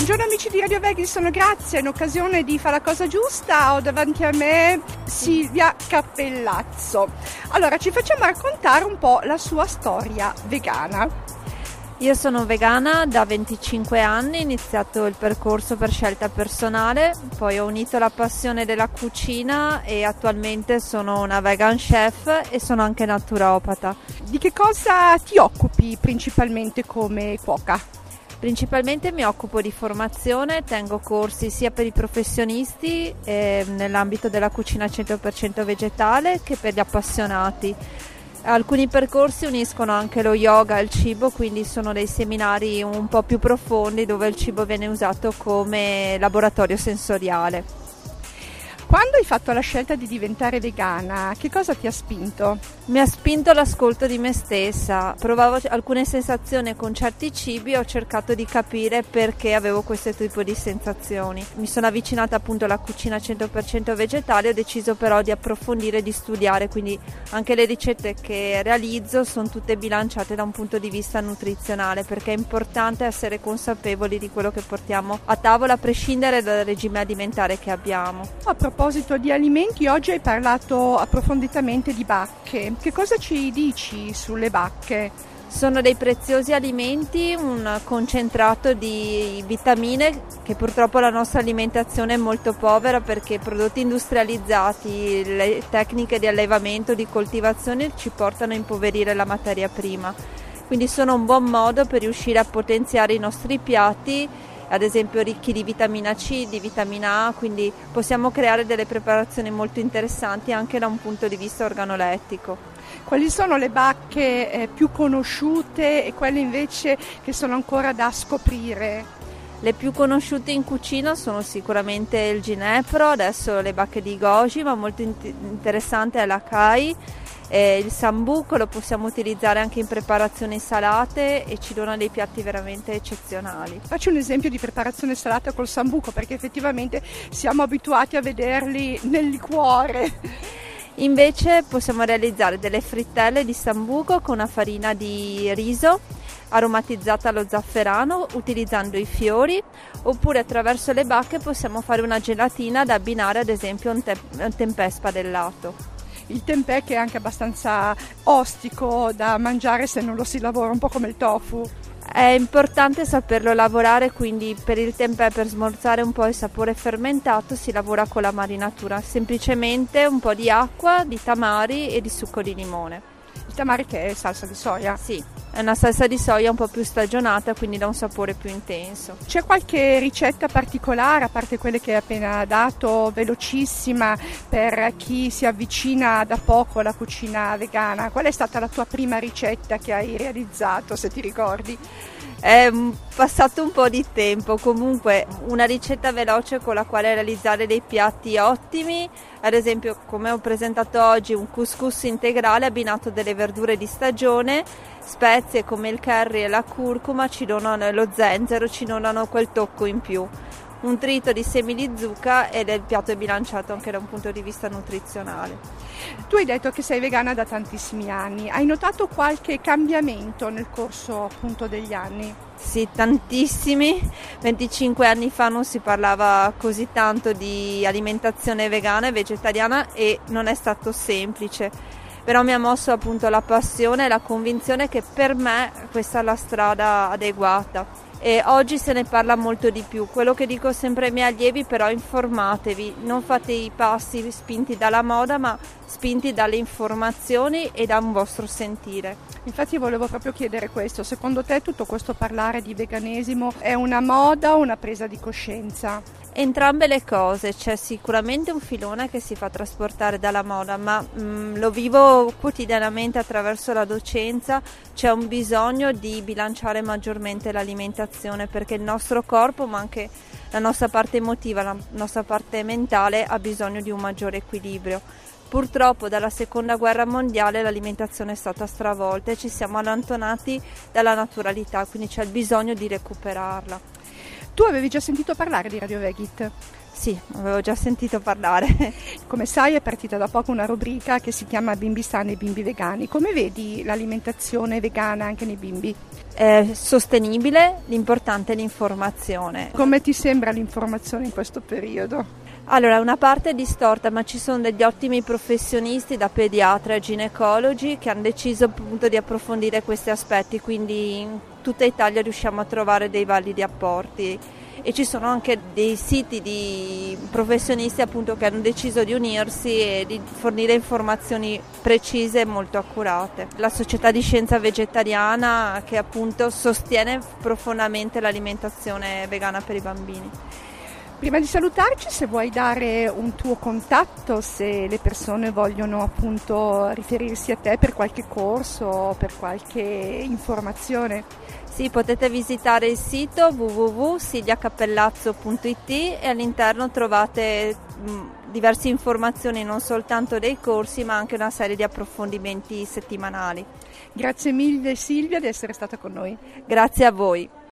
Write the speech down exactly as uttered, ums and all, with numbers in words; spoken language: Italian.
Buongiorno amici di Radio Veggie, grazie. In occasione di Fa la cosa giusta ho davanti a me Silvia Cappellazzo. Allora, ci facciamo raccontare un po' la sua storia vegana. Io sono vegana da venticinque anni, ho iniziato il percorso per scelta personale, poi ho unito la passione della cucina e attualmente sono una vegan chef e sono anche naturopata. Di che cosa ti occupi principalmente come cuoca? Principalmente mi occupo di formazione, tengo corsi sia per i professionisti eh, nell'ambito della cucina cento per cento vegetale che per gli appassionati. Alcuni percorsi uniscono anche lo yoga e il cibo, quindi sono dei seminari un po' più profondi dove il cibo viene usato come laboratorio sensoriale. Quando hai fatto la scelta di diventare vegana, che cosa ti ha spinto? Mi ha spinto l'ascolto di me stessa, provavo alcune sensazioni con certi cibi e ho cercato di capire perché avevo questo tipo di sensazioni. Mi sono avvicinata appunto alla cucina cento per cento vegetale, ho deciso però di approfondire e di studiare, quindi anche le ricette che realizzo sono tutte bilanciate da un punto di vista nutrizionale, perché è importante essere consapevoli di quello che portiamo a tavola a prescindere dal regime alimentare che abbiamo. A proposito di alimenti, oggi hai parlato approfonditamente di bacche. Che cosa ci dici sulle bacche? Sono dei preziosi alimenti, un concentrato di vitamine che purtroppo la nostra alimentazione è molto povera perché i prodotti industrializzati, le tecniche di allevamento, di coltivazione ci portano a impoverire la materia prima. Quindi sono un buon modo per riuscire a potenziare i nostri piatti, ad esempio ricchi di vitamina C, di vitamina A, quindi possiamo creare delle preparazioni molto interessanti anche da un punto di vista organolettico. Quali sono le bacche eh, più conosciute e quelle invece che sono ancora da scoprire? Le più conosciute in cucina sono sicuramente il ginepro, adesso le bacche di goji, ma molto int- interessante è l'acai. Eh, il sambuco lo possiamo utilizzare anche in preparazioni salate e ci dona dei piatti veramente eccezionali. Faccio un esempio di preparazione salata col sambuco, perché effettivamente siamo abituati a vederli nel liquore. Invece possiamo realizzare delle frittelle di sambuco con una farina di riso aromatizzata allo zafferano utilizzando i fiori, oppure attraverso le bacche possiamo fare una gelatina da abbinare ad esempio a un, te- un tempeh spadellato. Il tempeh che è anche abbastanza ostico da mangiare se non lo si lavora, un po' come il tofu. È importante saperlo lavorare, quindi per il tempeh, per smorzare un po' il sapore fermentato, si lavora con la marinatura, semplicemente un po' di acqua, di tamari e di succo di limone. Il tamari che è salsa di soia? Sì, è una salsa di soia un po' più stagionata, quindi dà un sapore più intenso. C'è qualche ricetta particolare, a parte quelle che hai appena dato, velocissima, per chi si avvicina da poco alla cucina vegana? Qual è stata la tua prima ricetta che hai realizzato, se ti ricordi? È passato un po' di tempo, comunque una ricetta veloce con la quale realizzare dei piatti ottimi, ad esempio come ho presentato oggi un couscous integrale abbinato delle verdure di stagione, spezie come il curry e la curcuma ci donano, lo zenzero ci donano quel tocco in più. Un trito di semi di zucca ed il piatto è bilanciato anche da un punto di vista nutrizionale. Tu hai detto che sei vegana da tantissimi anni, hai notato qualche cambiamento nel corso appunto degli anni? Sì, tantissimi. venticinque anni fa non si parlava così tanto di alimentazione vegana e vegetariana e non è stato semplice. Però mi ha mosso appunto la passione e la convinzione che per me questa è la strada adeguata. E oggi se ne parla molto di più. Quello che dico sempre ai miei allievi, però, informatevi, non fate i passi spinti dalla moda ma spinti dalle informazioni e da un vostro sentire. Infatti volevo proprio chiedere questo, secondo te tutto questo parlare di veganesimo è una moda o una presa di coscienza? Entrambe le cose, c'è sicuramente un filone che si fa trasportare dalla moda, ma mh, lo vivo quotidianamente attraverso la docenza, c'è un bisogno di bilanciare maggiormente l'alimentazione perché il nostro corpo, ma anche la nostra parte emotiva, la nostra parte mentale ha bisogno di un maggiore equilibrio. Purtroppo dalla seconda guerra mondiale l'alimentazione è stata stravolta e ci siamo allontanati dalla naturalità, quindi c'è il bisogno di recuperarla. Tu avevi già sentito parlare di Radio Vegit? Sì, avevo già sentito parlare. Come sai è partita da poco una rubrica che si chiama Bimbi sani e bimbi vegani. Come vedi l'alimentazione vegana anche nei bimbi? È sostenibile, l'importante è l'informazione. Come ti sembra l'informazione in questo periodo? Allora, una parte è distorta, ma ci sono degli ottimi professionisti da pediatra e ginecologi che hanno deciso appunto di approfondire questi aspetti, quindi in tutta Italia riusciamo a trovare dei validi apporti. E ci sono anche dei siti di professionisti appunto che hanno deciso di unirsi e di fornire informazioni precise e molto accurate. La Società di Scienza Vegetariana che appunto sostiene profondamente l'alimentazione vegana per i bambini. Prima di salutarci, se vuoi dare un tuo contatto, se le persone vogliono appunto riferirsi a te per qualche corso o per qualche informazione. Sì, potete visitare il sito w w w punto silvia cappellazzo punto i t e all'interno trovate mh, diverse informazioni non soltanto dei corsi ma anche una serie di approfondimenti settimanali. Grazie mille Silvia di essere stata con noi. Grazie a voi.